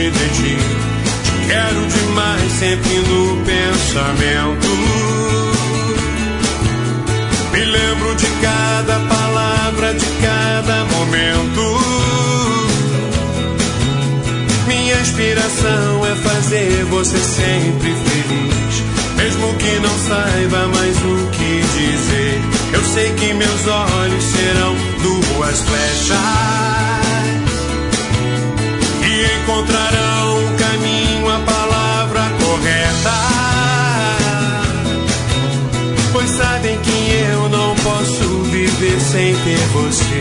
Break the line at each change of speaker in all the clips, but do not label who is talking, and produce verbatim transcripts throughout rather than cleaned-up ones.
longe de ti. Te quero demais, sempre no pensamento. Me lembro de cada palavra, de cada momento. Minha inspiração é fazer você sempre feliz, mesmo que não saiba mais o que dizer. Eu sei que meus olhos serão duas flechas e encontrarão o caminho, a palavra correta. Pois sabem que eu não posso viver sem ter você.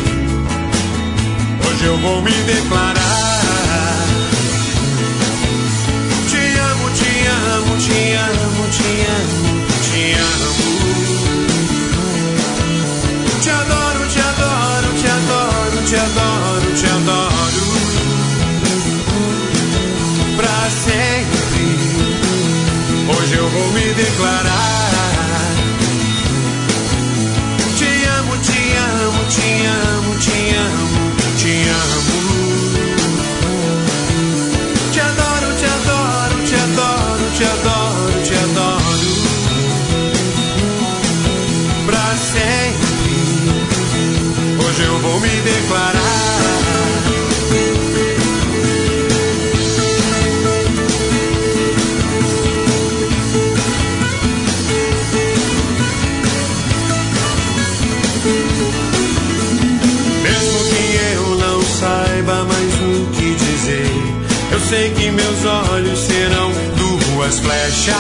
Hoje eu vou me declarar. Te amo, te amo, te amo, te amo, te amo. Te adoro, te adoro, te adoro, te adoro, te adoro. Pra sempre. Hoje eu vou me declarar. Te amo, te amo, te amo, te amo, te amo. Te adoro, te adoro, te adoro, te adoro, te adoro. Pra sempre. Hoje eu vou me declarar. Saiba mais o que dizer. Eu sei que meus olhos serão duas flechas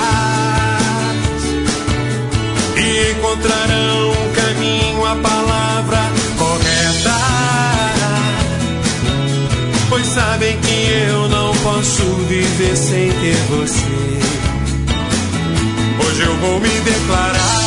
e encontrarão o caminho, a palavra correta. Pois sabem que eu não posso viver sem ter você. Hoje eu vou me declarar.